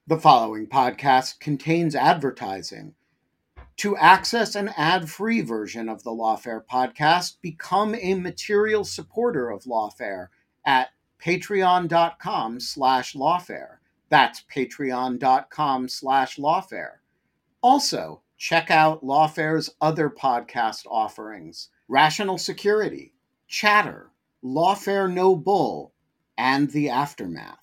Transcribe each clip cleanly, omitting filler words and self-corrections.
The following podcast contains advertising. To access an ad-free version of the Lawfare podcast, become a material supporter of Lawfare at patreon.com/lawfare. That's patreon.com/lawfare. Also, check out Lawfare's other podcast offerings: Rational Security, Chatter, Lawfare No Bull, and The Aftermath.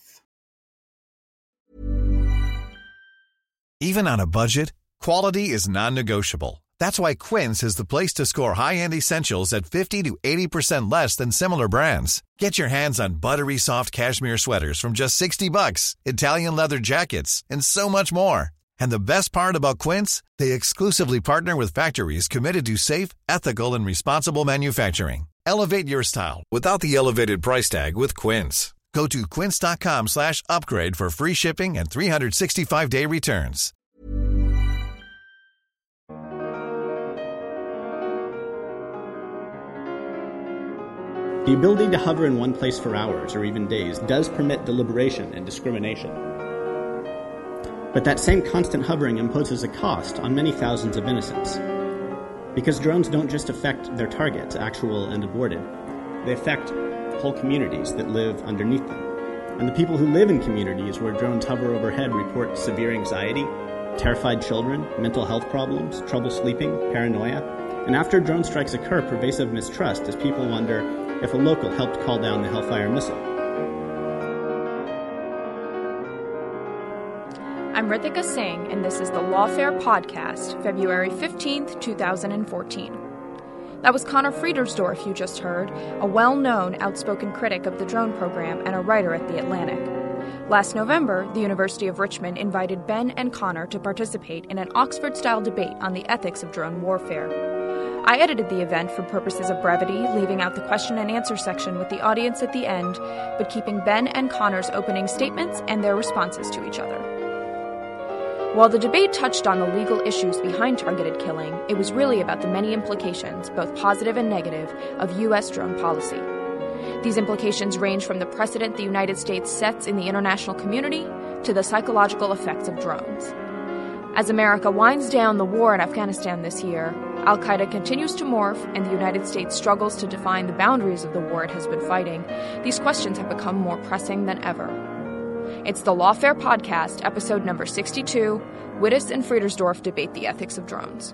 Even on a budget, quality is non-negotiable. That's why Quince is the place to score high-end essentials at 50 to 80% less than similar brands. Get your hands on buttery soft cashmere sweaters from just $60, Italian leather jackets, and so much more. And the best part about Quince, they exclusively partner with factories committed to safe, ethical, and responsible manufacturing. Elevate your style without the elevated price tag with Quince. Go to quince.com/upgrade for free shipping and 365-day returns. The ability to hover in one place for hours or even days does permit deliberation and discrimination. But that same constant hovering imposes a cost on many thousands of innocents. Because drones don't just affect their targets, actual and aborted, they affect whole communities that live underneath them. And the people who live in communities where drones hover overhead report severe anxiety, terrified children, mental health problems, trouble sleeping, paranoia, and after drone strikes occur, pervasive mistrust as people wonder if a local helped call down the Hellfire missile. I'm Ritika Singh, and this is the Lawfare Podcast, February 15th, 2014. That was Connor Friedersdorf you just heard, a well-known, outspoken critic of the drone program and a writer at The Atlantic. Last November, the University of Richmond invited Ben and Connor to participate in an Oxford-style debate on the ethics of drone warfare. I edited the event for purposes of brevity, leaving out the question and answer section with the audience at the end, but keeping Ben and Connor's opening statements and their responses to each other. While the debate touched on the legal issues behind targeted killing, it was really about the many implications, both positive and negative, of U.S. drone policy. These implications range from the precedent the United States sets in the international community to the psychological effects of drones. As America winds down the war in Afghanistan this year, Al-Qaeda continues to morph, and the United States struggles to define the boundaries of the war it has been fighting. These questions have become more pressing than ever. It's the Lawfare Podcast, episode number 62, Wittes and Friedersdorf Debate the Ethics of Drones.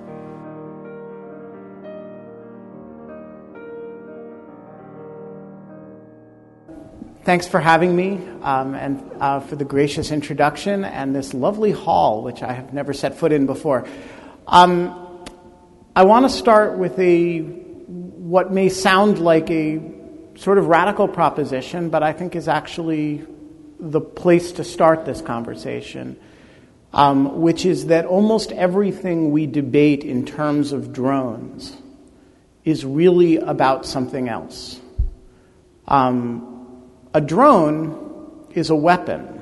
Thanks for having me and for the gracious introduction and this lovely hall, which I have never set foot in before. I want to start with what may sound like a sort of radical proposition, but I think is actually the place to start this conversation, which is that almost everything we debate in terms of drones is really about something else. A drone is a weapon.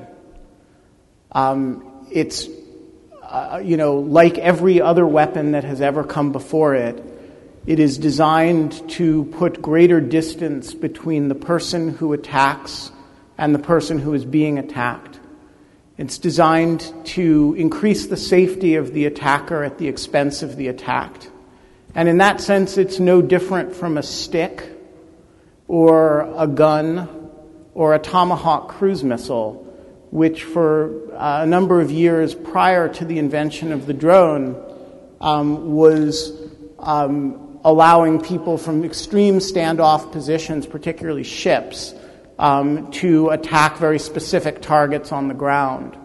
It's, like every other weapon that has ever come before it, it is designed to put greater distance between the person who attacks and the person who is being attacked. It's designed to increase the safety of the attacker at the expense of the attacked. And in that sense, it's no different from a stick or a gun or a Tomahawk cruise missile, which for a number of years prior to the invention of the drone was allowing people from extreme standoff positions, particularly ships, to attack very specific targets on the ground.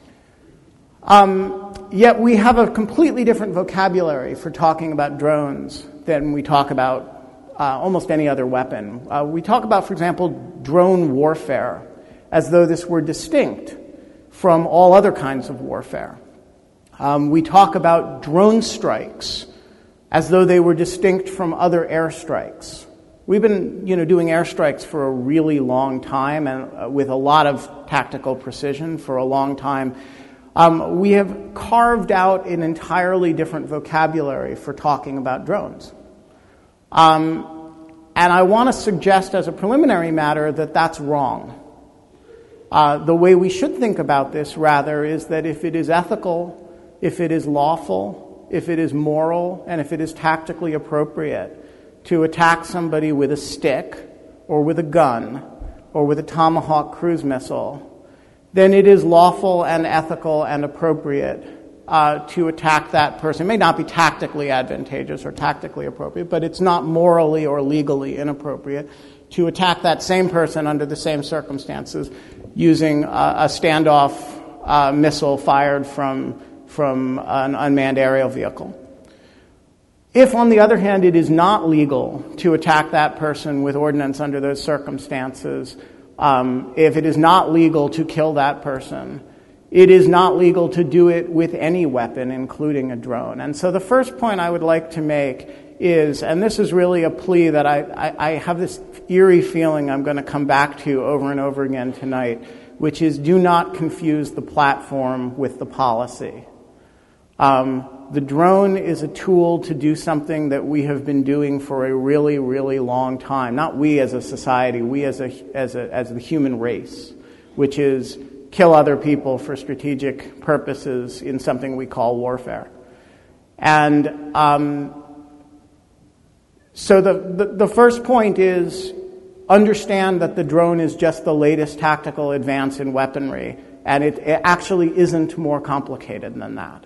Yet we have a completely different vocabulary for talking about drones than we talk about almost any other weapon. We talk about, for example, drone warfare as though this were distinct from all other kinds of warfare. We talk about drone strikes as though they were distinct from other airstrikes. We've been, doing airstrikes for a really long time and with a lot of tactical precision for a long time. We have carved out an entirely different vocabulary for talking about drones. And I want to suggest as a preliminary matter that that's wrong. The way we should think about this, rather, is that if it is ethical, if it is lawful, if it is moral, and if it is tactically appropriate to attack somebody with a stick or with a gun or with a Tomahawk cruise missile, then it is lawful and ethical and appropriate to attack that person. It may not be tactically advantageous or tactically appropriate, but it's not morally or legally inappropriate to attack that same person under the same circumstances using a standoff missile fired from an unmanned aerial vehicle. If, on the other hand, it is not legal to attack that person with ordnance under those circumstances, if it is not legal to kill that person, it is not legal to do it with any weapon, including a drone. And so the first point I would like to make is, and this is really a plea that I have this eerie feeling I'm going to come back to over and over again tonight, which is do not confuse the platform with the policy. The drone is a tool to do something that we have been doing for a really, really long time. Not we as a society, we as the human race, which is kill other people for strategic purposes in something we call warfare. And so the first point is understand that the drone is just the latest tactical advance in weaponry, and it actually isn't more complicated than that.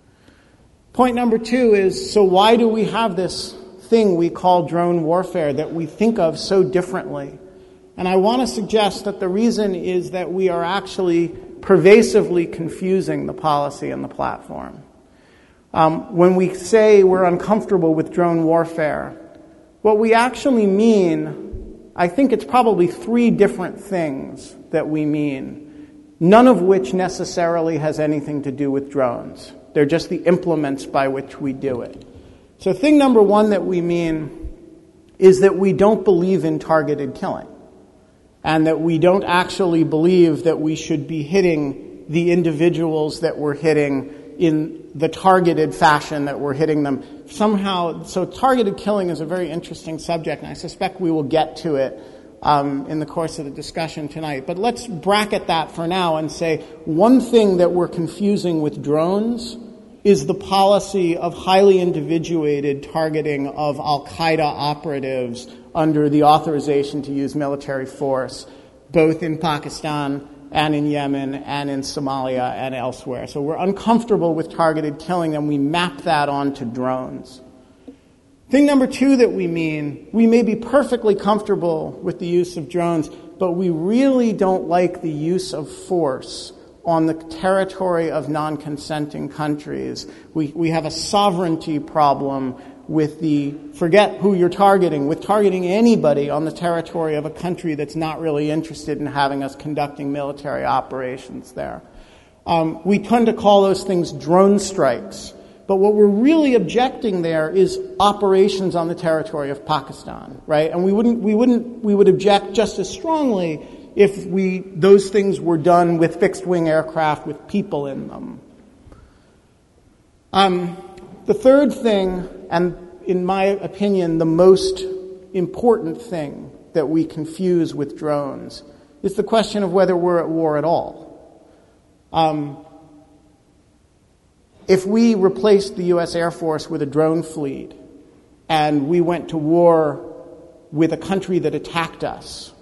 Point number two is, so why do we have this thing we call drone warfare that we think of so differently? And I want to suggest that the reason is that we are actually pervasively confusing the policy and the platform. When we say we're uncomfortable with drone warfare, what we actually mean, I think it's probably three different things that we mean, none of which necessarily has anything to do with drones. They're just the implements by which we do it. So thing number one that we mean is that we don't believe in targeted killing, and that we don't actually believe that we should be hitting the individuals that we're hitting in the targeted fashion that we're hitting them. Somehow, so targeted killing is a very interesting subject, and I suspect we will get to it in the course of the discussion tonight. But let's bracket that for now and say one thing that we're confusing with drones is the policy of highly individuated targeting of al-Qaeda operatives under the authorization to use military force, both in Pakistan and in Yemen and in Somalia and elsewhere. So we're uncomfortable with targeted killing, and we map that onto drones. Thing number two that we mean, we may be perfectly comfortable with the use of drones, but we really don't like the use of force on the territory of non-consenting countries. We have a sovereignty problem with forget who you're targeting, with targeting anybody on the territory of a country that's not really interested in having us conducting military operations there. We tend to call those things drone strikes. But what we're really objecting there is operations on the territory of Pakistan, right? And we would object just as strongly if those things were done with fixed-wing aircraft with people in them. The third thing, and in my opinion, the most important thing that we confuse with drones is the question of whether we're at war at all. If we replaced the U.S. Air Force with a drone fleet and we went to war with a country that attacked us,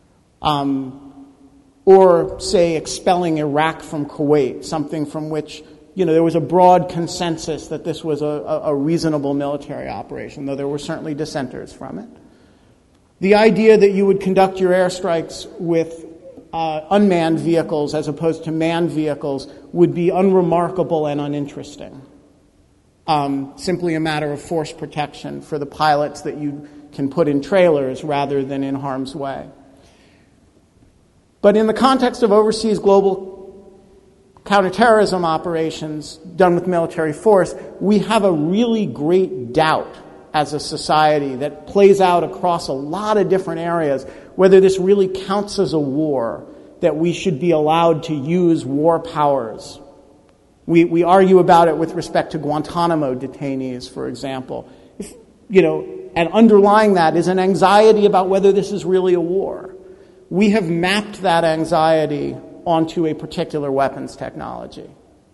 or, say, expelling Iraq from Kuwait, something from which, there was a broad consensus that this was a reasonable military operation, though there were certainly dissenters from it. The idea that you would conduct your airstrikes with unmanned vehicles as opposed to manned vehicles would be unremarkable and uninteresting. Simply a matter of force protection for the pilots that you can put in trailers rather than in harm's way. But in the context of overseas global counterterrorism operations done with military force, we have a really great doubt as a society that plays out across a lot of different areas whether this really counts as a war, that we should be allowed to use war powers. We argue about it with respect to Guantanamo detainees, for example. And underlying that is an anxiety about whether this is really a war. we have mapped that anxiety onto a particular weapons technology.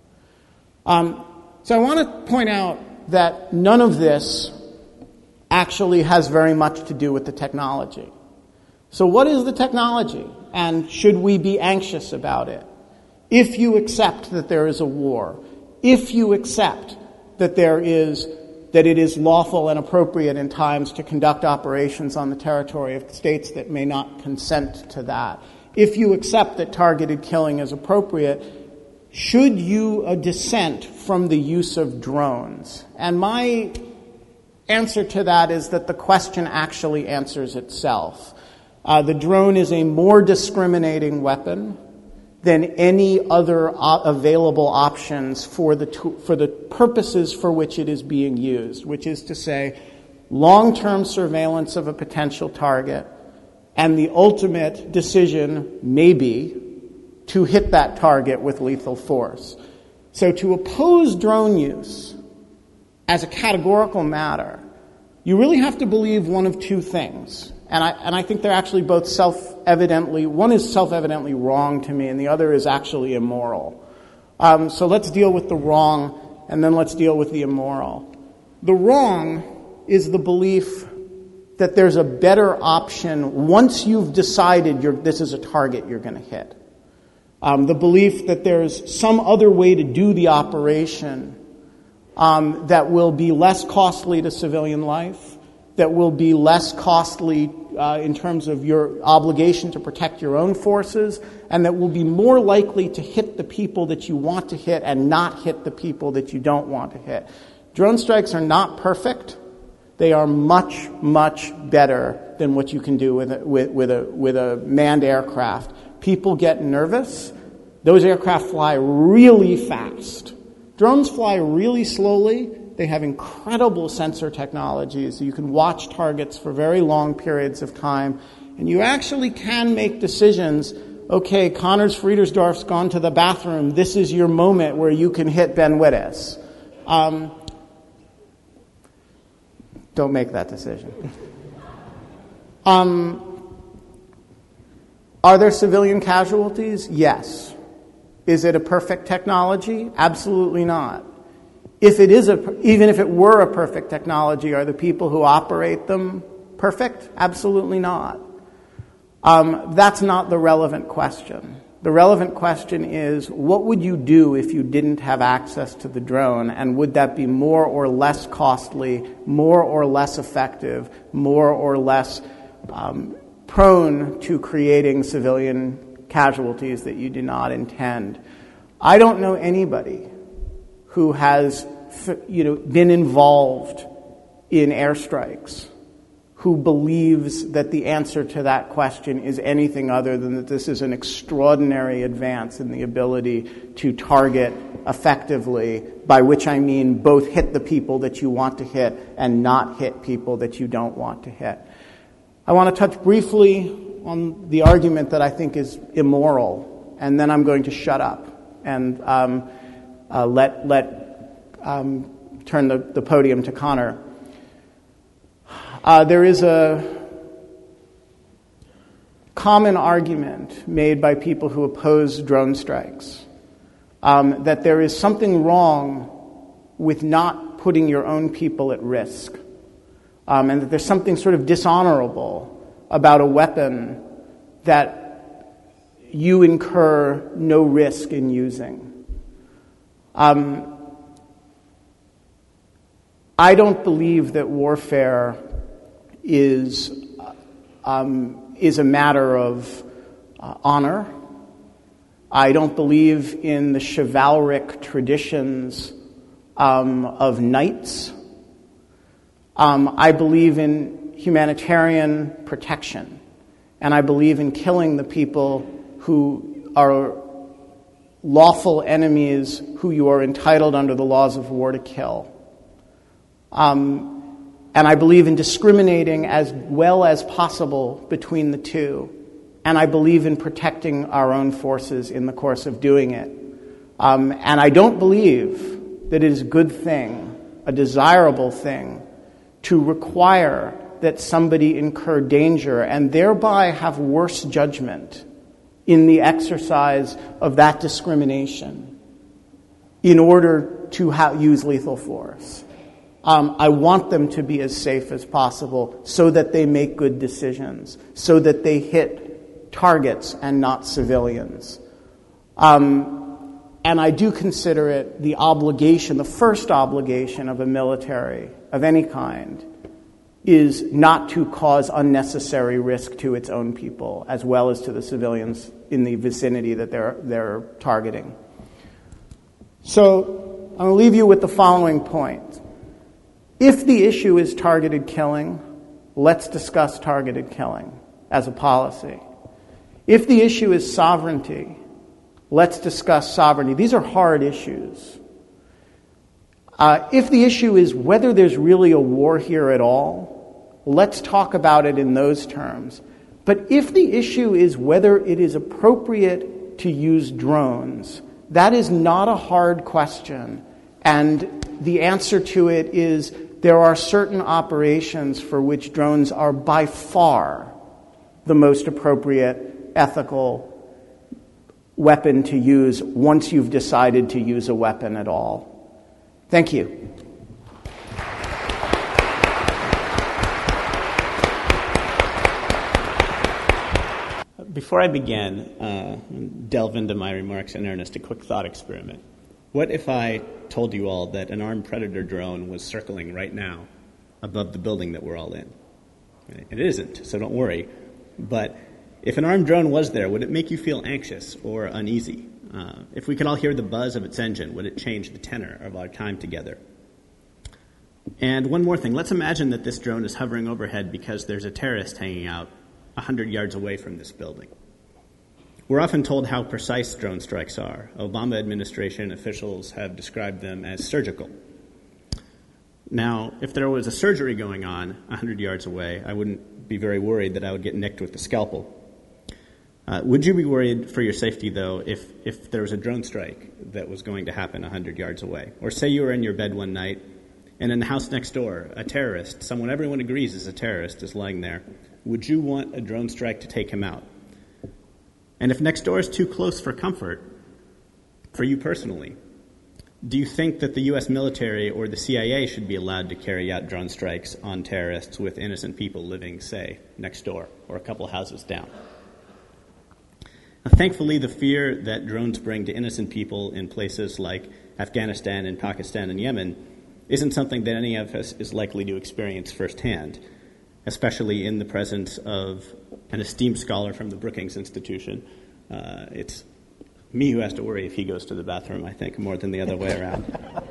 So I want to point out that none of this actually has very much to do with the technology. So what is the technology, and should we be anxious about it? If you accept that there is a war, if you accept that it is lawful and appropriate in times to conduct operations on the territory of states that may not consent to that, if you accept that targeted killing is appropriate, should you dissent from the use of drones? And my answer to that is that the question actually answers itself. The drone is a more discriminating weapon than any other available options for the purposes for which it is being used, which is to say long-term surveillance of a potential target and the ultimate decision, maybe, to hit that target with lethal force. So to oppose drone use as a categorical matter, you really have to believe one of two things. And I think they're actually both one is self-evidently wrong to me, and the other is actually immoral. So let's deal with the wrong, and then let's deal with the immoral. The wrong is the belief that there's a better option once you've decided this is a target you're going to hit. The belief that there's some other way to do the operation that will be less costly to civilian life, that will be less costly in terms of your obligation to protect your own forces, and that will be more likely to hit the people that you want to hit and not hit the people that you don't want to hit. Drone strikes are not perfect. They are much, much better than what you can do with a manned aircraft. People get nervous. Those aircraft fly really fast. Drones fly really slowly. They have incredible sensor technologies. You can watch targets for very long periods of time. And you actually can make decisions. Okay, Connors Friedersdorf's gone to the bathroom. This is your moment where you can hit Ben Wittes. Don't make that decision. Are there civilian casualties? Yes. Is it a perfect technology? Absolutely not. Even if it were a perfect technology, are the people who operate them perfect? Absolutely not. That's not the relevant question. The relevant question is, what would you do if you didn't have access to the drone, and would that be more or less costly, more or less effective, more or less prone to creating civilian casualties that you do not intend? I don't know anybody who has been involved in airstrikes who believes that the answer to that question is anything other than that this is an extraordinary advance in the ability to target effectively, by which I mean both hit the people that you want to hit and not hit people that you don't want to hit. I want to touch briefly on the argument that I think is immoral, and then I'm going to shut up and turn the podium to Connor. There is a common argument made by people who oppose drone strikes that there is something wrong with not putting your own people at risk, and that there's something sort of dishonorable about a weapon that you incur no risk in using. I don't believe that warfare is a matter of honor. I don't believe in the chivalric traditions of knights. I believe in humanitarian protection, and I believe in killing the people who are lawful enemies who you are entitled under the laws of war to kill. And I believe in discriminating as well as possible between the two. And I believe in protecting our own forces in the course of doing it. And I don't believe that it is a good thing, a desirable thing, to require that somebody incur danger and thereby have worse judgment in the exercise of that discrimination in order to use lethal force. I want them to be as safe as possible so that they make good decisions, so that they hit targets and not civilians. And I do consider it the obligation, the first obligation of a military of any kind, is not to cause unnecessary risk to its own people, as well as to the civilians in the vicinity that they're targeting. So I'm going to leave you with the following point. If the issue is targeted killing, let's discuss targeted killing as a policy. If the issue is sovereignty, let's discuss sovereignty. These are hard issues. If the issue is whether there's really a war here at all, let's talk about it in those terms. But if the issue is whether it is appropriate to use drones, that is not a hard question. And the answer to it is there are certain operations for which drones are by far the most appropriate ethical weapon to use once you've decided to use a weapon at all. Thank you. Before I begin, delve into my remarks in earnest, a quick thought experiment. What if I told you all that an armed predator drone was circling right now above the building that we're all in? It isn't, so don't worry. But if an armed drone was there, would it make you feel anxious or uneasy? If we could all hear the buzz of its engine, would it change the tenor of our time together? And one more thing. Let's imagine that this drone is hovering overhead because there's a terrorist hanging out 100 yards away from this building. We're often told how precise drone strikes are. Obama administration officials have described them as surgical. Now, if there was a surgery going on 100 yards away, I wouldn't be very worried that I would get nicked with a scalpel. Would you be worried for your safety, though, if there was a drone strike that was going to happen 100 yards away? Or say you were in your bed one night, and in the house next door, a terrorist, someone everyone agrees is a terrorist, is lying there. Would you want a drone strike to take him out? And if next door is too close for comfort, for you personally, do you think that the U.S. military or the CIA should be allowed to carry out drone strikes on terrorists with innocent people living, say, next door or a couple houses down? Now, thankfully, the fear that drones bring to innocent people in places like Afghanistan and Pakistan and Yemen isn't something that any of us is likely to experience firsthand, especially in the presence of an esteemed scholar from the Brookings Institution. It's me who has to worry if he goes to the bathroom, I think, more than the other way around.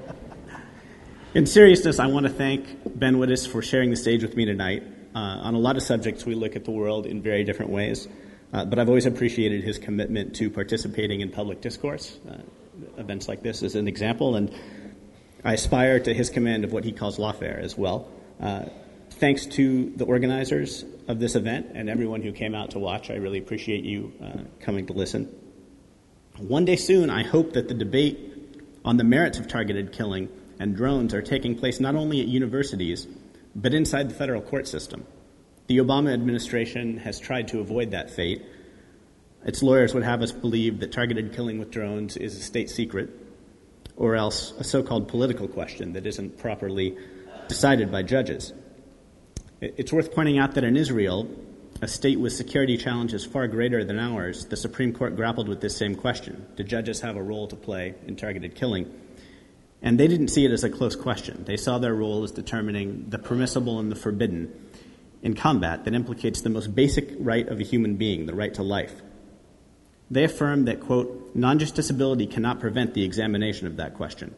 In seriousness, I want to thank Ben Wittes for sharing the stage with me tonight. On a lot of subjects, we look at the world in very different ways, but I've always appreciated his commitment to participating in public discourse. Events like this is an example, and I aspire to his command of what he calls lawfare as well. Thanks to the organizers of this event and everyone who came out to watch. I really appreciate you coming to listen. One day soon, I hope that the debate on the merits of targeted killing and drones are taking place not only at universities, but inside the federal court system. The Obama administration has tried to avoid that fate. Its lawyers would have us believe that targeted killing with drones is a state secret, or else a so-called political question that isn't properly decided by judges. It's worth pointing out that in Israel, a state with security challenges far greater than ours, the Supreme Court grappled with this same question. Do judges have a role to play in targeted killing? And they didn't see it as a close question. They saw their role as determining the permissible and the forbidden in combat that implicates the most basic right of a human being, the right to life. They affirmed that, quote, non-justiciability cannot prevent the examination of that question.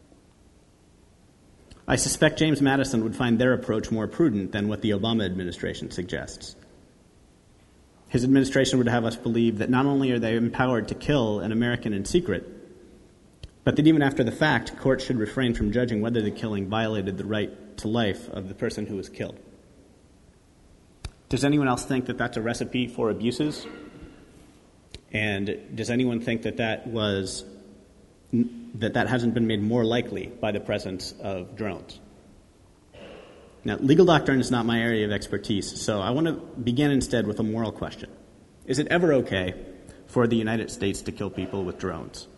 I suspect James Madison would find their approach more prudent than what the Obama administration suggests. His administration would have us believe that not only are they empowered to kill an American in secret, but that even after the fact, courts should refrain from judging whether the killing violated the right to life of the person who was killed. Does anyone else think that that's a recipe for abuses? And does anyone think that that hasn't been made more likely by the presence of drones? Now, legal doctrine is not my area of expertise, so I want to begin instead with a moral question. Is it ever okay for the United States to kill people with drones?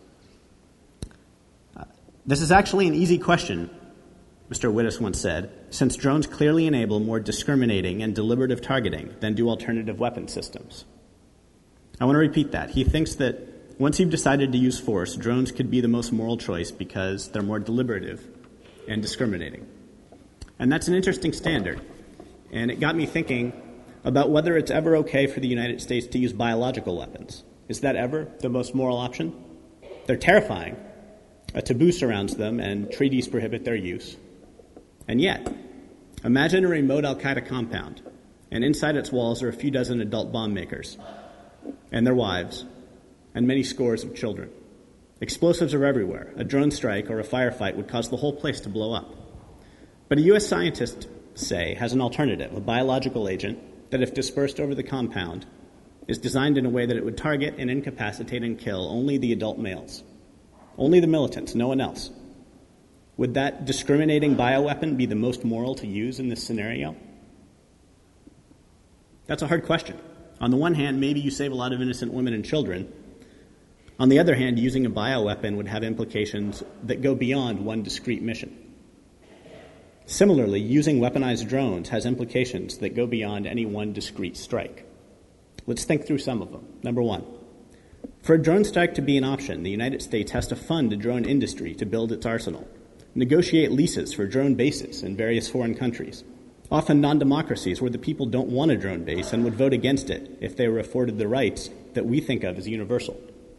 This is actually an easy question, Mr. Wittes once said, since drones clearly enable more discriminating and deliberative targeting than do alternative weapon systems. I want to repeat that. He thinks that once you've decided to use force, drones could be the most moral choice because they're more deliberative and discriminating. And that's an interesting standard. And it got me thinking about whether it's ever okay for the United States to use biological weapons. Is that ever the most moral option? They're terrifying. A taboo surrounds them, and treaties prohibit their use. And yet, imagine a remote al-Qaeda compound, and inside its walls are a few dozen adult bomb makers, and their wives, and many scores of children. Explosives are everywhere. A drone strike or a firefight would cause the whole place to blow up. But a U.S. scientist, say, has an alternative, a biological agent that, if dispersed over the compound, is designed in a way that it would target and incapacitate and kill only the adult males, only the militants, no one else. Would that discriminating bioweapon be the most moral to use in this scenario? That's a hard question. On the one hand, maybe you save a lot of innocent women and children. On the other hand, using a bioweapon would have implications that go beyond one discrete mission. Similarly, using weaponized drones has implications that go beyond any one discrete strike. Let's think through some of them. Number one, for a drone strike to be an option, the United States has to fund a drone industry to build its arsenal, negotiate leases for drone bases in various foreign countries, often non-democracies where the people don't want a drone base and would vote against it if they were afforded the rights that we think of as universal.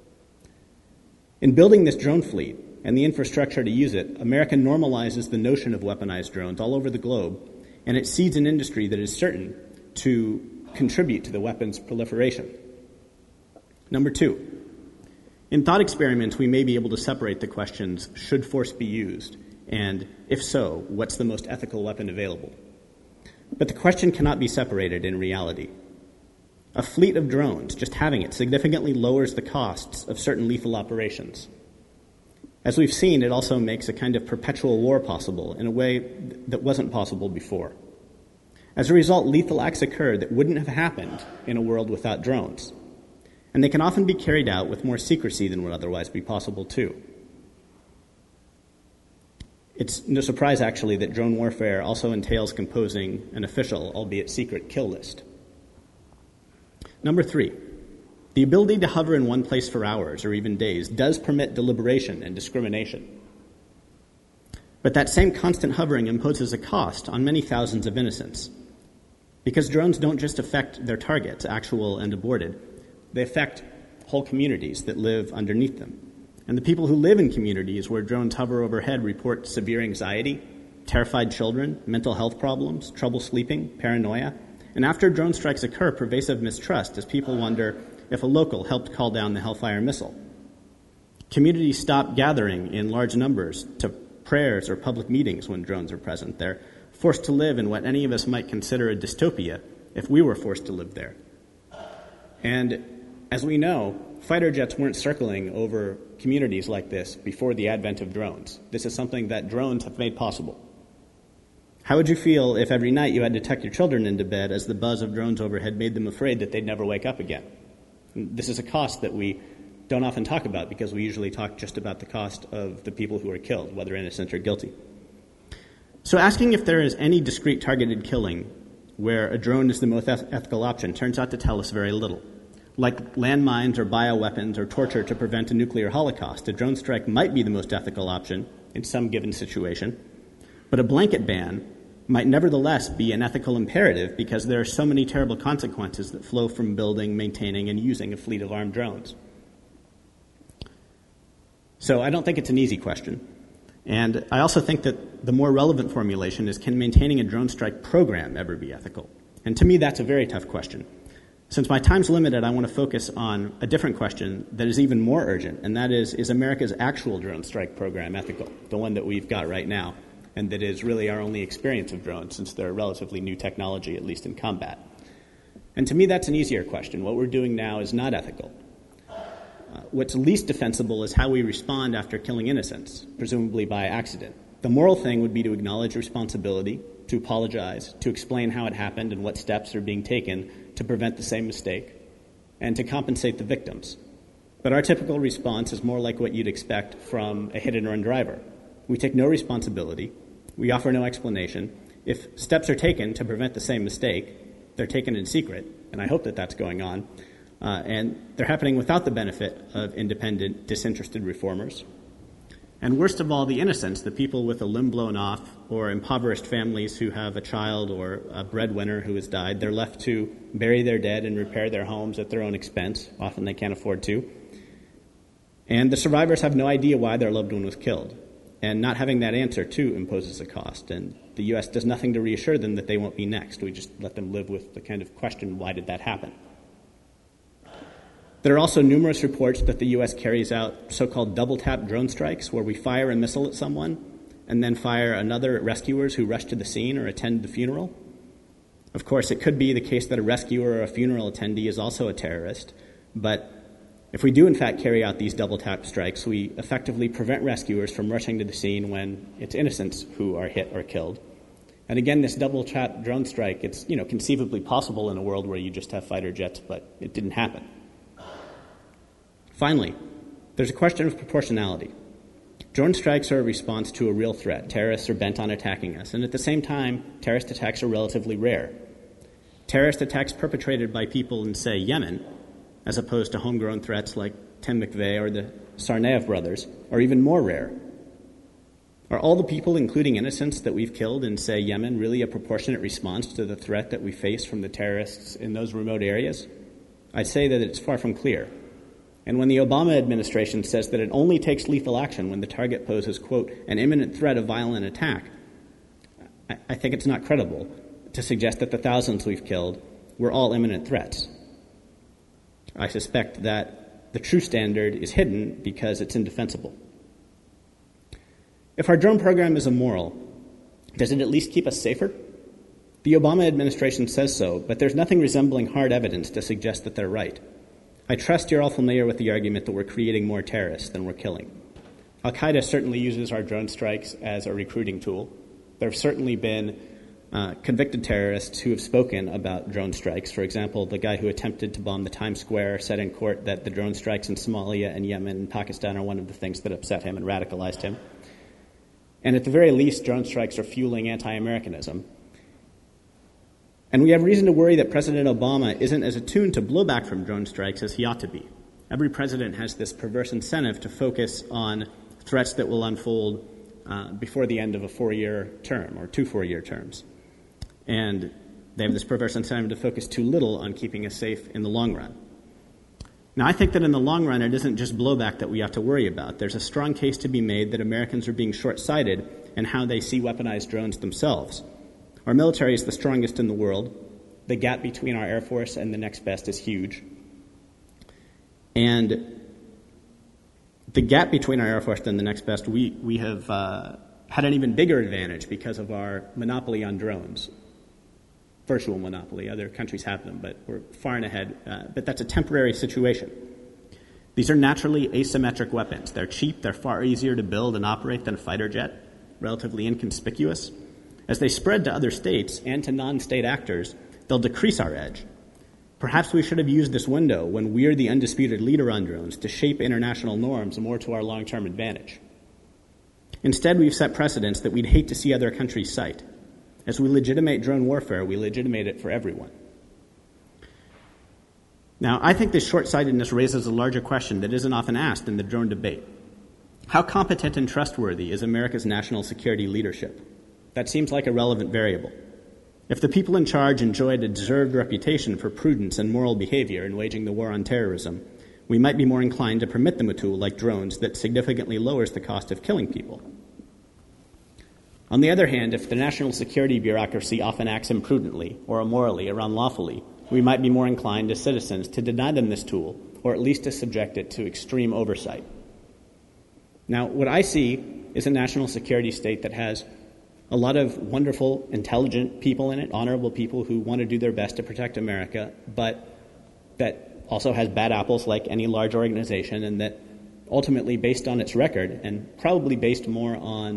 In building this drone fleet and the infrastructure to use it, America normalizes the notion of weaponized drones all over the globe, and it seeds an industry that is certain to contribute to the weapons proliferation. Number two, in thought experiments, we may be able to separate the questions, should force be used? And if so, what's the most ethical weapon available? But the question cannot be separated in reality. A fleet of drones, just having it, significantly lowers the costs of certain lethal operations. As we've seen, it also makes a kind of perpetual war possible in a way that wasn't possible before. As a result, lethal acts occur that wouldn't have happened in a world without drones. And they can often be carried out with more secrecy than would otherwise be possible, too. It's no surprise, actually, that drone warfare also entails composing an official, albeit secret, kill list. Number three, the ability to hover in one place for hours or even days does permit deliberation and discrimination. But that same constant hovering imposes a cost on many thousands of innocents. Because drones don't just affect their targets, actual and aborted, they affect whole communities that live underneath them. And the people who live in communities where drones hover overhead report severe anxiety, terrified children, mental health problems, trouble sleeping, paranoia, and after drone strikes occur, pervasive mistrust as people wonder if a local helped call down the Hellfire missile. Communities stop gathering in large numbers to prayers or public meetings when drones are present. They're forced to live in what any of us might consider a dystopia if we were forced to live there. And as we know, fighter jets weren't circling over communities like this before the advent of drones. This is something that drones have made possible. How would you feel if every night you had to tuck your children into bed as the buzz of drones overhead made them afraid that they'd never wake up again? This is a cost that we don't often talk about because we usually talk just about the cost of the people who are killed, whether innocent or guilty. So asking if there is any discrete targeted killing where a drone is the most ethical option turns out to tell us very little. Like landmines or bioweapons or torture to prevent a nuclear holocaust, a drone strike might be the most ethical option in some given situation, but a blanket ban might nevertheless be an ethical imperative because there are so many terrible consequences that flow from building, maintaining, and using a fleet of armed drones. So I don't think it's an easy question. And I also think that the more relevant formulation is, can maintaining a drone strike program ever be ethical? And to me, that's a very tough question. Since my time's limited, I want to focus on a different question that is even more urgent, and that is America's actual drone strike program ethical, the one that we've got right now, and that is really our only experience of drones since they're a relatively new technology, at least in combat? And to me, that's an easier question. What we're doing now is not ethical. What's least defensible is how we respond after killing innocents, presumably by accident. The moral thing would be to acknowledge responsibility, to apologize, to explain how it happened and what steps are being taken to prevent the same mistake, and to compensate the victims. But our typical response is more like what you'd expect from a hit-and-run driver. We take no responsibility. We offer no explanation. If steps are taken to prevent the same mistake, they're taken in secret, and I hope that that's going on, and they're happening without the benefit of independent, disinterested reformers. And worst of all, the innocents, the people with a limb blown off or impoverished families who have a child or a breadwinner who has died, they're left to bury their dead and repair their homes at their own expense. Often they can't afford to. And the survivors have no idea why their loved one was killed. And not having that answer, too, imposes a cost. And the U.S. does nothing to reassure them that they won't be next. We just let them live with the kind of question, why did that happen? There are also numerous reports that the U.S. carries out so-called double-tap drone strikes, where we fire a missile at someone and then fire another at rescuers who rush to the scene or attend the funeral. Of course, it could be the case that a rescuer or a funeral attendee is also a terrorist, but if we do in fact carry out these double-tap strikes, we effectively prevent rescuers from rushing to the scene when it's innocents who are hit or killed. And again, this double-tap drone strike, it's conceivably possible in a world where you just have fighter jets, but it didn't happen. Finally, there's a question of proportionality. Drone strikes are a response to a real threat. Terrorists are bent on attacking us, and at the same time, terrorist attacks are relatively rare. Terrorist attacks perpetrated by people in, say, Yemen, as opposed to homegrown threats like Tim McVeigh or the Tsarnaev brothers, are even more rare. Are all the people, including innocents, that we've killed in, say, Yemen, really a proportionate response to the threat that we face from the terrorists in those remote areas? I'd say that it's far from clear. And when the Obama administration says that it only takes lethal action when the target poses, quote, an imminent threat of violent attack, I think it's not credible to suggest that the thousands we've killed were all imminent threats. I suspect that the true standard is hidden because it's indefensible. If our drone program is immoral, does it at least keep us safer? The Obama administration says so, but there's nothing resembling hard evidence to suggest that they're right. I trust you're all familiar with the argument that we're creating more terrorists than we're killing. Al-Qaeda certainly uses our drone strikes as a recruiting tool. There have certainly been convicted terrorists who have spoken about drone strikes. For example, the guy who attempted to bomb the Times Square said in court that the drone strikes in Somalia and Yemen and Pakistan are one of the things that upset him and radicalized him. And at the very least, drone strikes are fueling anti-Americanism. And we have reason to worry that President Obama isn't as attuned to blowback from drone strikes as he ought to be. Every president has this perverse incentive to focus on threats that will unfold before the end of a 4-year term or 2 4-year terms. And they have this perverse incentive to focus too little on keeping us safe in the long run. Now, I think that in the long run, it isn't just blowback that we have to worry about. There's a strong case to be made that Americans are being short-sighted in how they see weaponized drones themselves. Our military is the strongest in the world. The gap between our Air Force and the next best is huge. And the gap between our Air Force and the next best, we have had an even bigger advantage because of our monopoly on drones. Virtual monopoly. Other countries have them, but we're far and ahead. But that's a temporary situation. These are naturally asymmetric weapons. They're cheap, they're far easier to build and operate than a fighter jet, relatively inconspicuous. As they spread to other states and to non-state actors, they'll decrease our edge. Perhaps we should have used this window when we're the undisputed leader on drones to shape international norms more to our long-term advantage. Instead, we've set precedents that we'd hate to see other countries cite. As we legitimate drone warfare, we legitimate it for everyone. Now, I think this short-sightedness raises a larger question that isn't often asked in the drone debate. How competent and trustworthy is America's national security leadership? That seems like a relevant variable. If the people in charge enjoyed a deserved reputation for prudence and moral behavior in waging the war on terrorism, we might be more inclined to permit them a tool like drones that significantly lowers the cost of killing people. On the other hand, if the national security bureaucracy often acts imprudently or immorally or unlawfully, we might be more inclined as citizens to deny them this tool, or at least to subject it to extreme oversight. Now, what I see is a national security state that has a lot of wonderful, intelligent people in it, honorable people who want to do their best to protect America, but that also has bad apples like any large organization, and that ultimately, based on its record, and probably based more on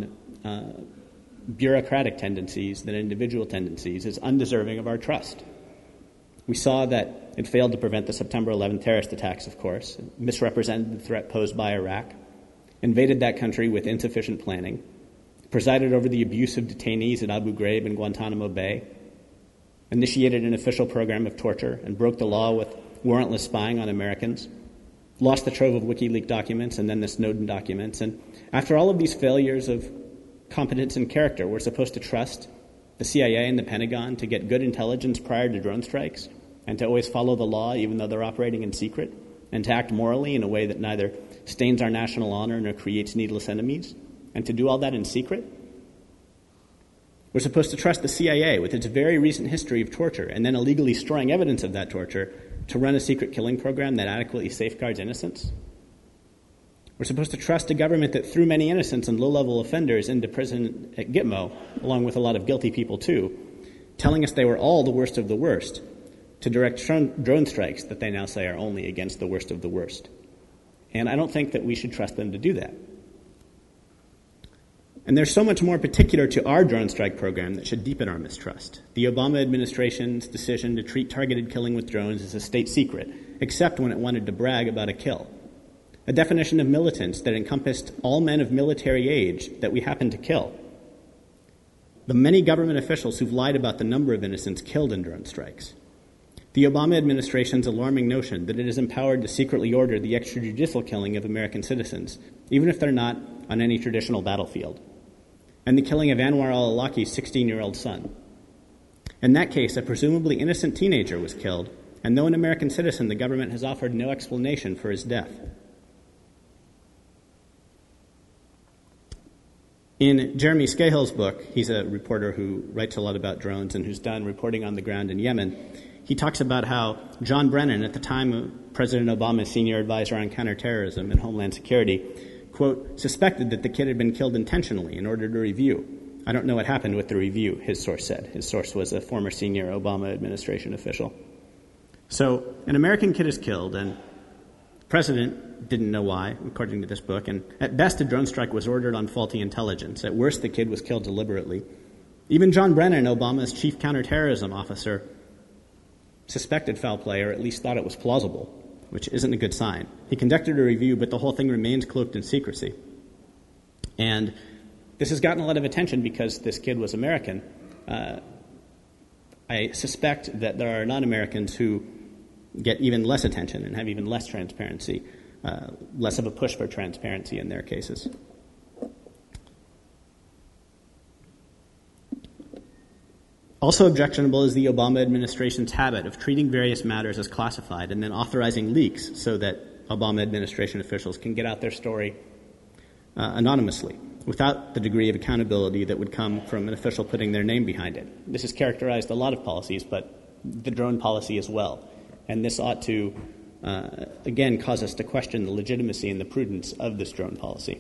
bureaucratic tendencies than individual tendencies is undeserving of our trust. We saw that it failed to prevent the September 11th terrorist attacks, of course, misrepresented the threat posed by Iraq, invaded that country with insufficient planning, presided over the abuse of detainees at Abu Ghraib and Guantanamo Bay, initiated an official program of torture, and broke the law with warrantless spying on Americans, lost the trove of WikiLeaks documents and then the Snowden documents. And after all of these failures of competence and character, we're supposed to trust the CIA and the Pentagon to get good intelligence prior to drone strikes and to always follow the law even though they're operating in secret, and to act morally in a way that neither stains our national honor nor creates needless enemies, and to do all that in secret? We're supposed to trust the CIA with its very recent history of torture and then illegally storing evidence of that torture to run a secret killing program that adequately safeguards innocence? We're supposed to trust a government that threw many innocents and low-level offenders into prison at Gitmo, along with a lot of guilty people too, telling us they were all the worst of the worst, to direct drone strikes that they now say are only against the worst of the worst. And I don't think that we should trust them to do that. And there's so much more particular to our drone strike program that should deepen our mistrust. The Obama administration's decision to treat targeted killing with drones as a state secret, except when it wanted to brag about a kill. A definition of militants that encompassed all men of military age that we happened to kill. The many government officials who've lied about the number of innocents killed in drone strikes. The Obama administration's alarming notion that it is empowered to secretly order the extrajudicial killing of American citizens, even if they're not on any traditional battlefield. And the killing of Anwar al-Awlaki's 16-year-old son. In that case, a presumably innocent teenager was killed, and though an American citizen, the government has offered no explanation for his death. In Jeremy Scahill's book, he's a reporter who writes a lot about drones and who's done reporting on the ground in Yemen, he talks about how John Brennan, at the time of President Obama's senior advisor on counterterrorism and homeland security, quote, suspected that the kid had been killed intentionally in order to review. I don't know what happened with the review, his source said. His source was a former senior Obama administration official. So an American kid is killed, and the president didn't know why, according to this book, and at best a drone strike was ordered on faulty intelligence. At worst, the kid was killed deliberately. Even John Brennan, Obama's chief counterterrorism officer, suspected foul play, or at least thought it was plausible, which isn't a good sign. He conducted a review, but the whole thing remains cloaked in secrecy. And this has gotten a lot of attention because this kid was American. I suspect that there are non-Americans who get even less attention and have even less transparency, less of a push for transparency in their cases. Also objectionable is the Obama administration's habit of treating various matters as classified and then authorizing leaks so that Obama administration officials can get out their story anonymously, without the degree of accountability that would come from an official putting their name behind it. This has characterized a lot of policies, but the drone policy as well. And this ought to, again, cause us to question the legitimacy and the prudence of this drone policy.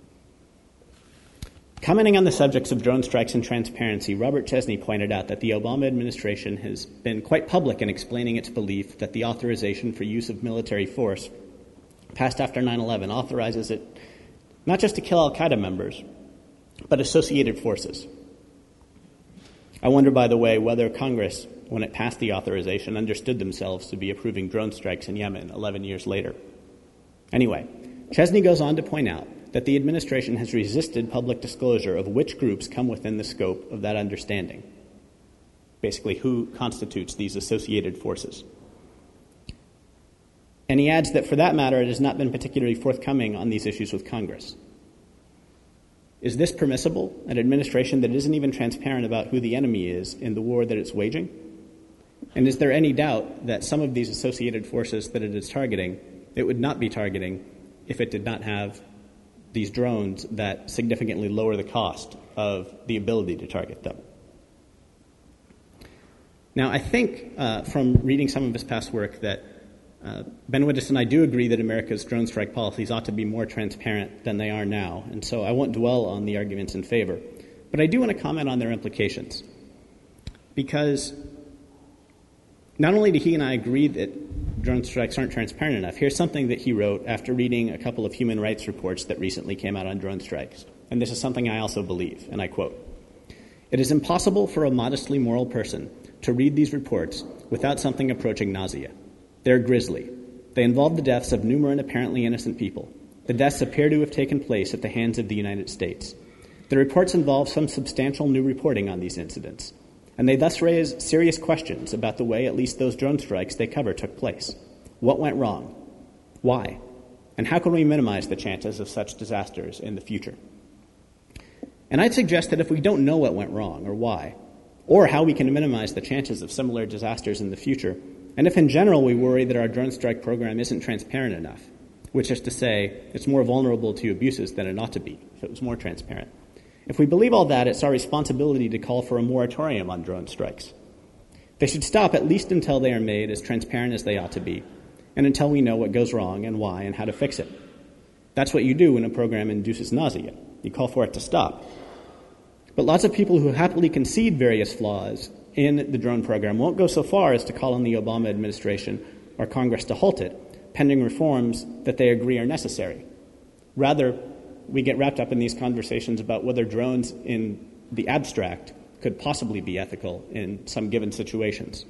Commenting on the subjects of drone strikes and transparency, Robert Chesney pointed out that the Obama administration has been quite public in explaining its belief that the authorization for use of military force passed after 9/11 authorizes it not just to kill al-Qaeda members, but associated forces. I wonder, by the way, whether Congress, when it passed the authorization, understood themselves to be approving drone strikes in Yemen 11 years later. Anyway, Chesney goes on to point out that the administration has resisted public disclosure of which groups come within the scope of that understanding. Basically, who constitutes these associated forces. And he adds that for that matter, it has not been particularly forthcoming on these issues with Congress. Is this permissible? An administration that isn't even transparent about who the enemy is in the war that it's waging? And is there any doubt that some of these associated forces that it is targeting, it would not be targeting if it did not have these drones that significantly lower the cost of the ability to target them? Now, I think from reading some of his past work that Ben Wittes and I do agree that America's drone strike policies ought to be more transparent than they are now, and so I won't dwell on the arguments in favor. But I do want to comment on their implications, because not only do he and I agree that drone strikes aren't transparent enough, here's something that he wrote after reading a couple of human rights reports that recently came out on drone strikes. and this is something I also believe, and I quote, "It is impossible for a modestly moral person to read these reports without something approaching nausea. They're grisly. They involve the deaths of numerous and apparently innocent people. The deaths appear to have taken place at the hands of the United States. The reports involve some substantial new reporting on these incidents, and they thus raise serious questions about the way at least those drone strikes they cover took place. What went wrong? Why? And how can we minimize the chances of such disasters in the future?" And I'd suggest that if we don't know what went wrong or why, or how we can minimize the chances of similar disasters in the future, and if in general we worry that our drone strike program isn't transparent enough, which is to say it's more vulnerable to abuses than it ought to be if it was more transparent, if we believe all that, it's our responsibility to call for a moratorium on drone strikes. They should stop at least until they are made as transparent as they ought to be, and until we know what goes wrong and why and how to fix it. That's what you do when a program induces nausea. You call for it to stop. But lots of people who happily concede various flaws in the drone program won't go so far as to call on the Obama administration or Congress to halt it, pending reforms that they agree are necessary. Rather, we get wrapped up in these conversations about whether drones in the abstract could possibly be ethical in some given situations.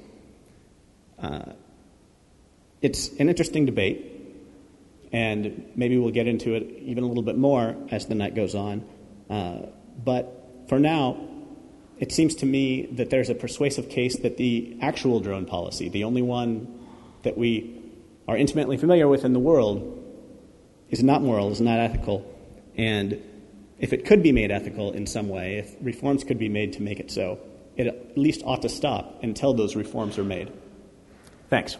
It's an interesting debate, and maybe we'll get into it even a little bit more as the night goes on. But for now, it seems to me that there's a persuasive case that the actual drone policy, the only one that we are intimately familiar with in the world, is not moral, is not ethical, and if it could be made ethical in some way, if reforms could be made to make it so, it at least ought to stop until those reforms are made. Thanks.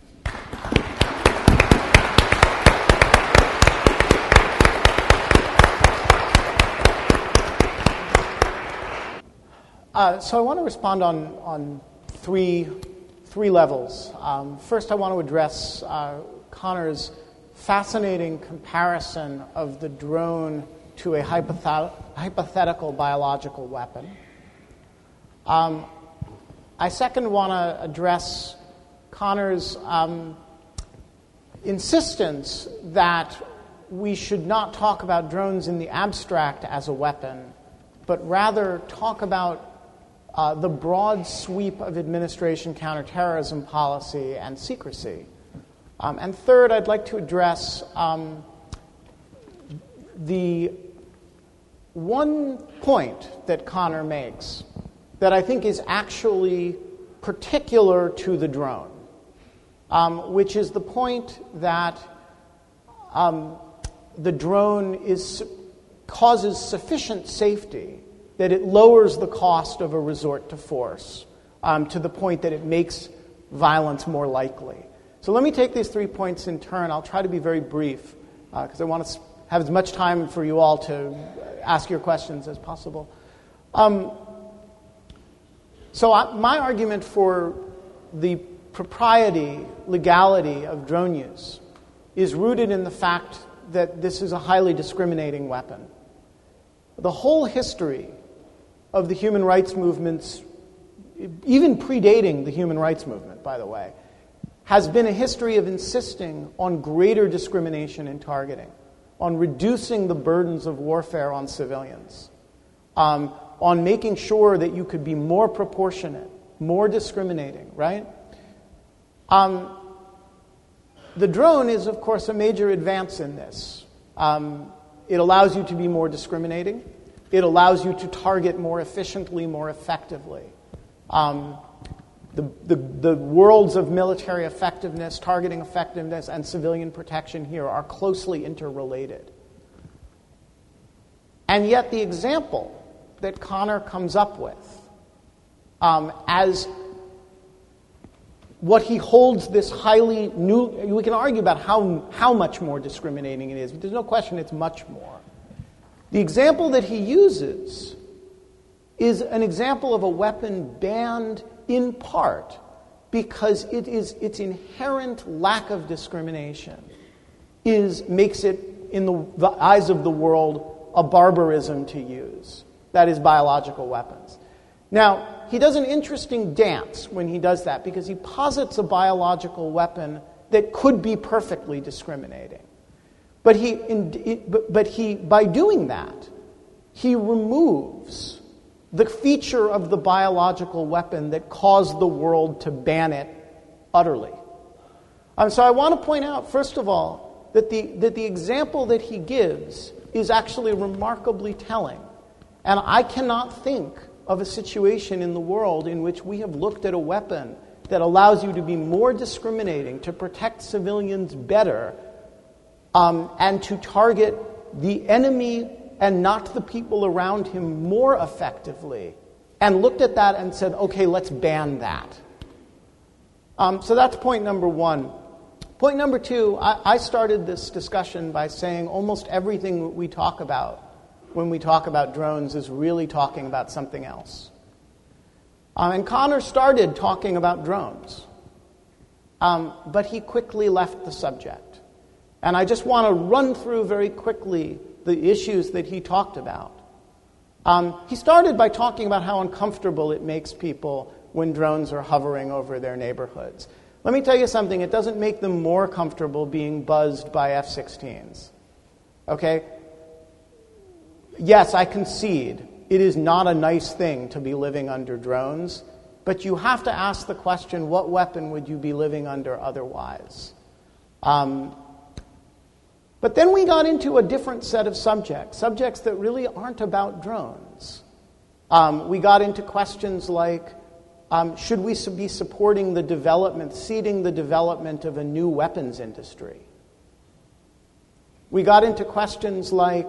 So I want to respond on three levels. First, I want to address Connor's fascinating comparison of the drone to a hypothetical biological weapon. I second want to address Connor's insistence that we should not talk about drones in the abstract as a weapon, but rather talk about the broad sweep of administration counterterrorism policy and secrecy. And third, I'd like to address the one point that Connor makes that I think is actually particular to the drone, which is the point that the drone causes sufficient safety that it lowers the cost of a resort to force to the point that it makes violence more likely. So let me take these 3 points in turn. I'll try to be very brief because I want to have as much time for you all to ask your questions as possible. My argument for the propriety, legality of drone use is rooted in the fact that this is a highly discriminating weapon. The whole history of the human rights movements, even predating the human rights movement, by the way, has been a history of insisting on greater discrimination in targeting, on reducing the burdens of warfare on civilians, on making sure that you could be more proportionate, more discriminating, right? The drone is, of course, a major advance in this. It allows you to be more discriminating. It allows you to target more efficiently, more effectively. The worlds of military effectiveness, targeting effectiveness, and civilian protection here are closely interrelated. And yet the example that Connor comes up with as what he holds this highly new, we can argue about how much more discriminating it is, but there's no question it's much more. The example that he uses is an example of a weapon banned in part because its inherent lack of discrimination makes it, in the eyes of the world, a barbarism to use. That is, biological weapons. Now, he does an interesting dance when he does that because he posits a biological weapon that could be perfectly discriminating. But he, by doing that, he removes the feature of the biological weapon that caused the world to ban it utterly. So I want to point out, first of all, that the example that he gives is actually remarkably telling. And I cannot think of a situation in the world in which we have looked at a weapon that allows you to be more discriminating, to protect civilians better, and to target the enemy and not the people around him more effectively, and looked at that and said, okay, let's ban that. So that's point number one. Point number two, I started this discussion by saying almost everything that we talk about when we talk about drones is really talking about something else. And Connor started talking about drones, but he quickly left the subject. And I just want to run through very quickly the issues that he talked about. He started by talking about how uncomfortable it makes people when drones are hovering over their neighborhoods. Let me tell you something, it doesn't make them more comfortable being buzzed by F-16s. Okay? Yes, I concede, it is not a nice thing to be living under drones, but you have to ask the question, what weapon would you be living under otherwise? But then we got into a different set of subjects that really aren't about drones. We got into questions like, should we be supporting the development, seeding the development of a new weapons industry? We got into questions like,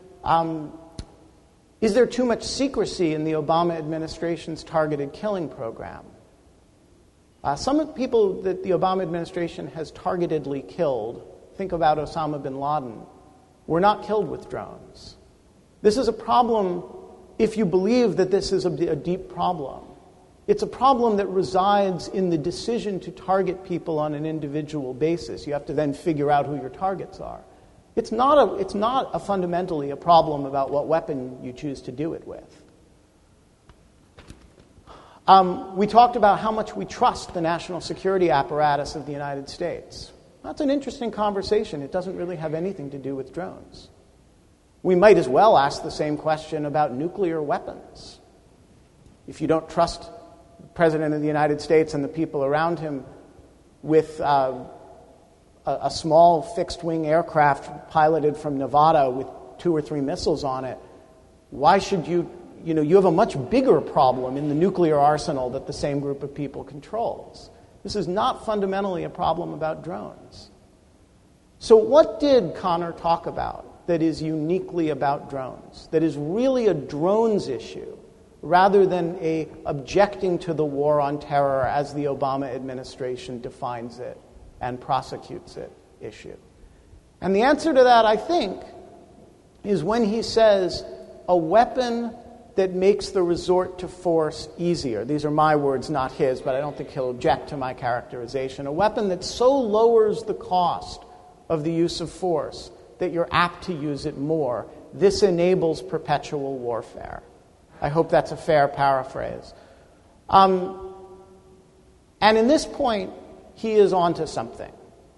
is there too much secrecy in the Obama administration's targeted killing program? Some of the people that the Obama administration has targetedly killed, think about Osama bin Laden, were not killed with drones. This is a problem if you believe that this is a deep problem. It's a problem that resides in the decision to target people on an individual basis. You have to then figure out who your targets are. It's not fundamentally a problem about what weapon you choose to do it with. We talked about how much we trust the national security apparatus of the United States. That's an interesting conversation. It doesn't really have anything to do with drones. We might as well ask the same question about nuclear weapons. If you don't trust the President of the United States and the people around him with a small fixed-wing aircraft piloted from Nevada with 2 or 3 missiles on it, why should you have a much bigger problem in the nuclear arsenal that the same group of people controls. This is not fundamentally a problem about drones. So what did Connor talk about that is uniquely about drones, that is really a drones issue, rather than a objecting to the war on terror as the Obama administration defines it and prosecutes it issue? And the answer to that, I think, is when he says a weapon that makes the resort to force easier. These are my words, not his, but I don't think he'll object to my characterization. A weapon that so lowers the cost of the use of force that you're apt to use it more. This enables perpetual warfare. I hope that's a fair paraphrase. And in this point, he is onto something.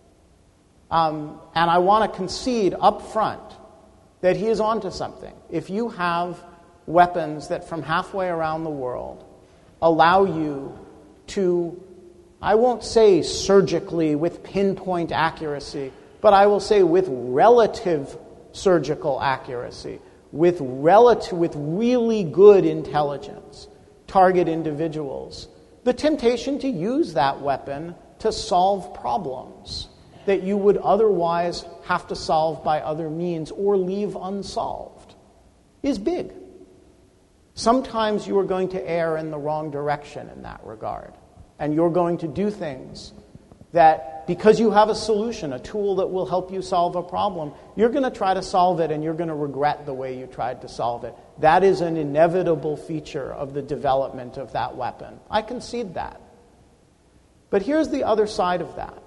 And I want to concede up front that he is onto something. If you have weapons that from halfway around the world allow you to, I won't say surgically with pinpoint accuracy, but I will say with relative surgical accuracy, with really good intelligence, target individuals, the temptation to use that weapon to solve problems that you would otherwise have to solve by other means or leave unsolved is big. Sometimes you are going to err in the wrong direction in that regard. And you're going to do things that, because you have a solution, a tool that will help you solve a problem, you're going to try to solve it and you're going to regret the way you tried to solve it. That is an inevitable feature of the development of that weapon. I concede that. But here's the other side of that.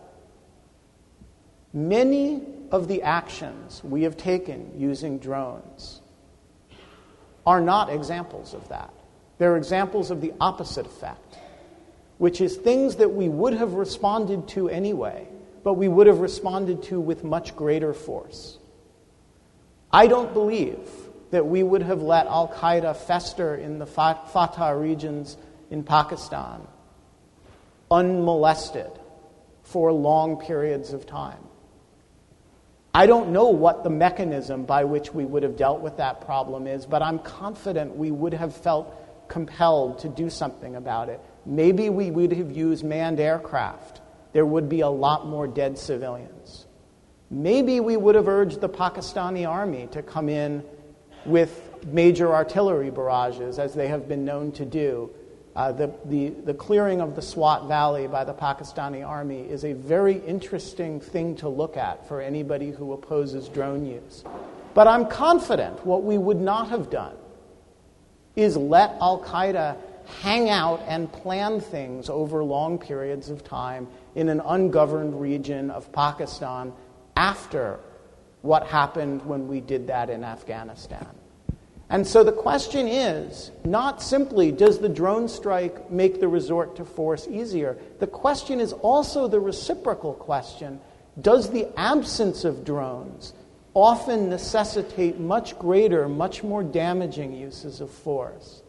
Many of the actions we have taken using drones are not examples of that. They're examples of the opposite effect, which is things that we would have responded to anyway, but we would have responded to with much greater force. I don't believe that we would have let al-Qaeda fester in the Fatah regions in Pakistan unmolested for long periods of time. I don't know what the mechanism by which we would have dealt with that problem is, but I'm confident we would have felt compelled to do something about it. Maybe we would have used manned aircraft. There would be a lot more dead civilians. Maybe we would have urged the Pakistani army to come in with major artillery barrages, as they have been known to do. The clearing of the Swat Valley by the Pakistani army is a very interesting thing to look at for anybody who opposes drone use. But I'm confident what we would not have done is let al-Qaeda hang out and plan things over long periods of time in an ungoverned region of Pakistan after what happened when we did that in Afghanistan. And so the question is not simply, does the drone strike make the resort to force easier? The question is also the reciprocal question, does the absence of drones often necessitate much greater, much more damaging uses of force?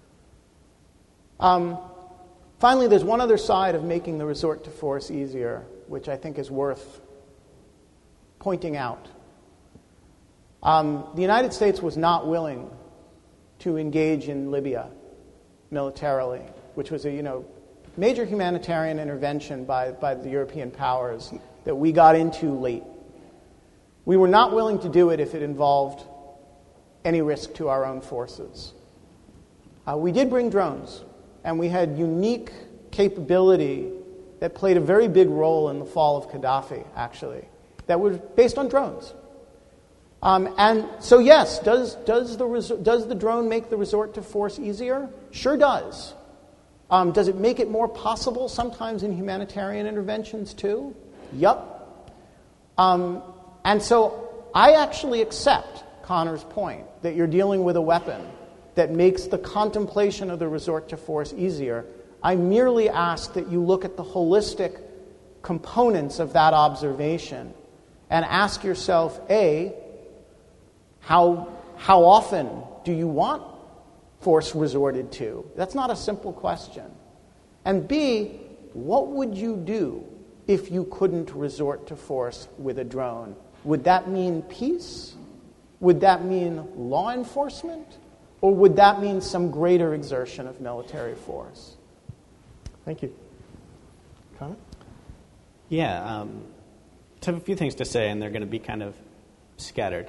Finally, there's one other side of making the resort to force easier, which I think is worth pointing out. The United States was not willing to engage in Libya militarily, which was a major humanitarian intervention by the European powers that we got into late. We were not willing to do it if it involved any risk to our own forces. We did bring drones, and we had unique capability that played a very big role in the fall of Gaddafi, actually, that was based on drones. And so, yes, does the drone make the resort to force easier? Sure does. Does it make it more possible sometimes in humanitarian interventions too? Yup. And so I actually accept Connor's point that you're dealing with a weapon that makes the contemplation of the resort to force easier. I merely ask that you look at the holistic components of that observation and ask yourself, A, how often do you want force resorted to? That's not a simple question. And B, what would you do if you couldn't resort to force with a drone? Would that mean peace? Would that mean law enforcement? Or would that mean some greater exertion of military force? Thank you. Comment? Yeah, I have a few things to say, and they're going to be kind of scattered.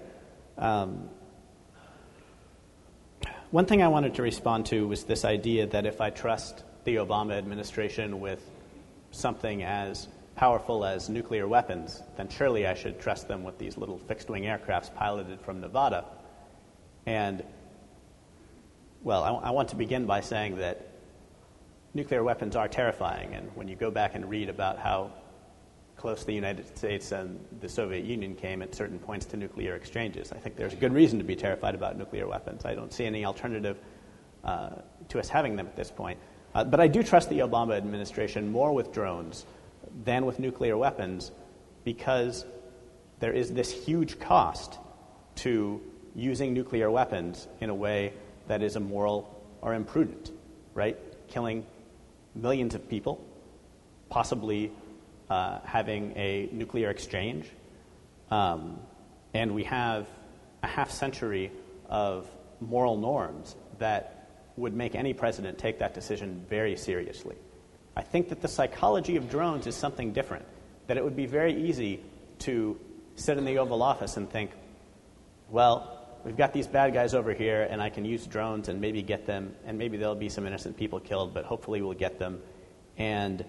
One thing I wanted to respond to was this idea that if I trust the Obama administration with something as powerful as nuclear weapons, then surely I should trust them with these little fixed-wing aircrafts piloted from Nevada. And, well, I want to begin by saying that nuclear weapons are terrifying, and when you go back and read about how close the United States and the Soviet Union came at certain points to nuclear exchanges, I think there's a good reason to be terrified about nuclear weapons. I don't see any alternative to us having them at this point. But I do trust the Obama administration more with drones than with nuclear weapons because there is this huge cost to using nuclear weapons in a way that is immoral or imprudent, right? Killing millions of people, possibly having a nuclear exchange. And we have a half century of moral norms that would make any president take that decision very seriously. I think that the psychology of drones is something different, that it would be very easy to sit in the Oval Office and think, well, we've got these bad guys over here, and I can use drones and maybe get them, and maybe there'll be some innocent people killed, but hopefully we'll get them. And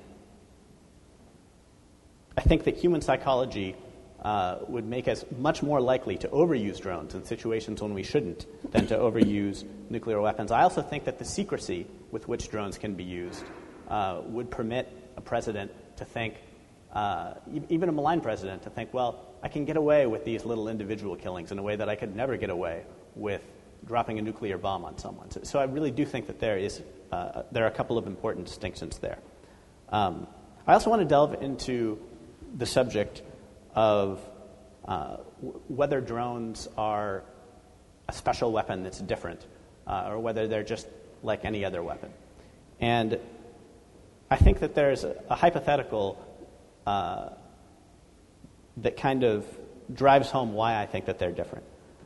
I think that human psychology would make us much more likely to overuse drones in situations when we shouldn't than to overuse nuclear weapons. I also think that the secrecy with which drones can be used would permit a president to think, even a malign president, to think, well, I can get away with these little individual killings in a way that I could never get away with dropping a nuclear bomb on someone. So I really do think that there are a couple of important distinctions there. I also want to delve into the subject of whether drones are a special weapon that's different, or whether they're just like any other weapon. And I think that there's a hypothetical that kind of drives home why I think that they're different.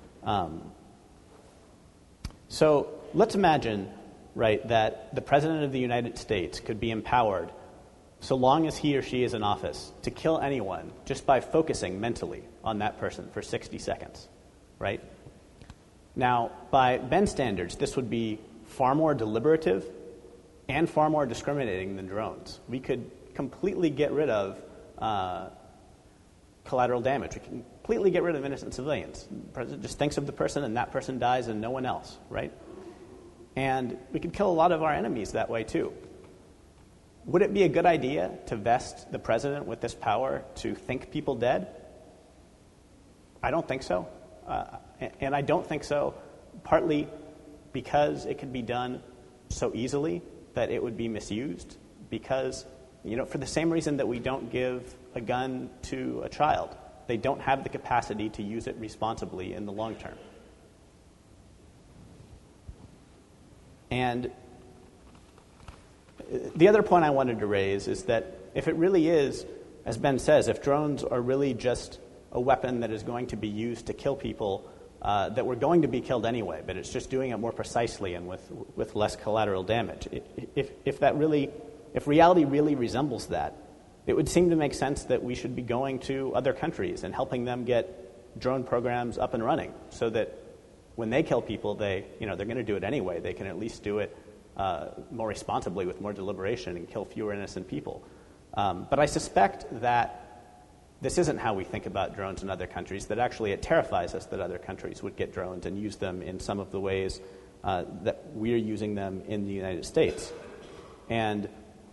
So let's imagine, right, that the President of the United States could be empowered, so long as he or she is in office, to kill anyone just by focusing mentally on that person for 60 seconds, right? Now, by Ben's standards, this would be far more deliberative and far more discriminating than drones. We could completely get rid of collateral damage. We can completely get rid of innocent civilians. The president just thinks of the person and that person dies and no one else, right? And we could kill a lot of our enemies that way too. Would it be a good idea to vest the president with this power to think people dead? I don't think so. And I don't think so partly because it could be done so easily that it would be misused, because, for the same reason that we don't give a gun to a child. They don't have the capacity to use it responsibly in the long term. And the other point I wanted to raise is that if it really is, as Ben says, if drones are really just a weapon that is going to be used to kill people that were going to be killed anyway, but it's just doing it more precisely and with less collateral damage, if reality really resembles that, it would seem to make sense that we should be going to other countries and helping them get drone programs up and running, so that when they kill people, they're going to do it anyway. They can at least do it more responsibly with more deliberation and kill fewer innocent people. But I suspect that this isn't how we think about drones in other countries, that actually it terrifies us that other countries would get drones and use them in some of the ways that we're using them in the United States. And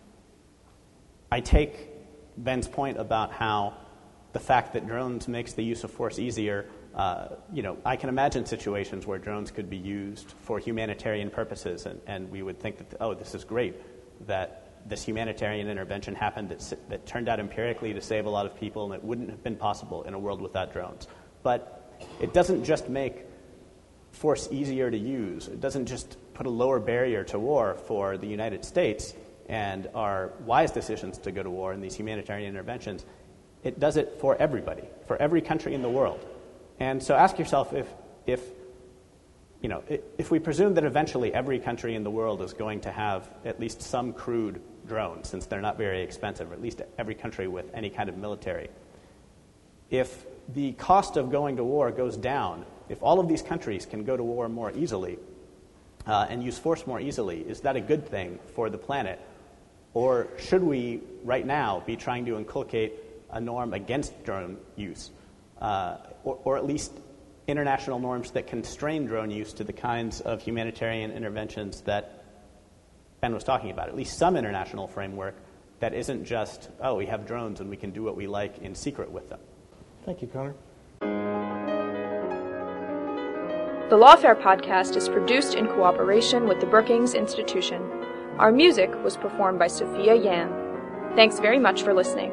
I take Ben's point about how the fact that drones makes the use of force easier. I can imagine situations where drones could be used for humanitarian purposes, and we would think that, this is great, that this humanitarian intervention happened that turned out empirically to save a lot of people, and it wouldn't have been possible in a world without drones. But it doesn't just make force easier to use. It doesn't just put a lower barrier to war for the United States and our wise decisions to go to war and these humanitarian interventions. It does it for everybody, for every country in the world. And so ask yourself if we presume that eventually every country in the world is going to have at least some crewed drone, since they're not very expensive, or at least every country with any kind of military. If the cost of going to war goes down, if all of these countries can go to war more easily and use force more easily, is that a good thing for the planet? Or should we, right now, be trying to inculcate a norm against drone use, or at least international norms that constrain drone use to the kinds of humanitarian interventions that Ben was talking about, at least some international framework that isn't just, we have drones and we can do what we like in secret with them. Thank you, Connor. The Lawfare podcast is produced in cooperation with the Brookings Institution. Our music was performed by Sophia Yan. Thanks very much for listening.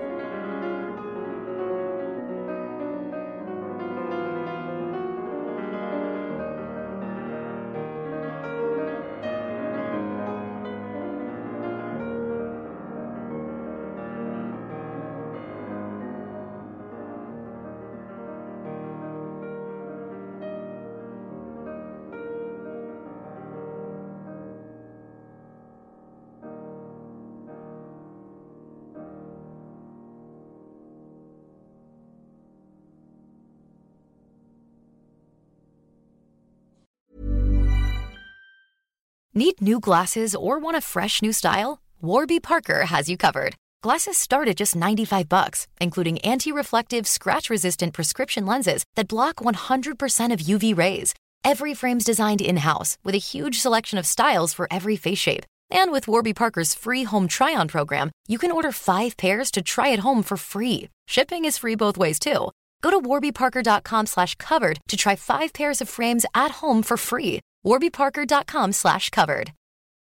Need new glasses or want a fresh new style? Warby Parker has you covered. Glasses start at just $95, including anti-reflective, scratch-resistant prescription lenses that block 100% of UV rays. Every frame's designed in-house with a huge selection of styles for every face shape. And with Warby Parker's free home try-on program, you can order 5 pairs to try at home for free. Shipping is free both ways, too. Go to warbyparker.com/covered to try 5 pairs of frames at home for free. warbyparker.com/covered.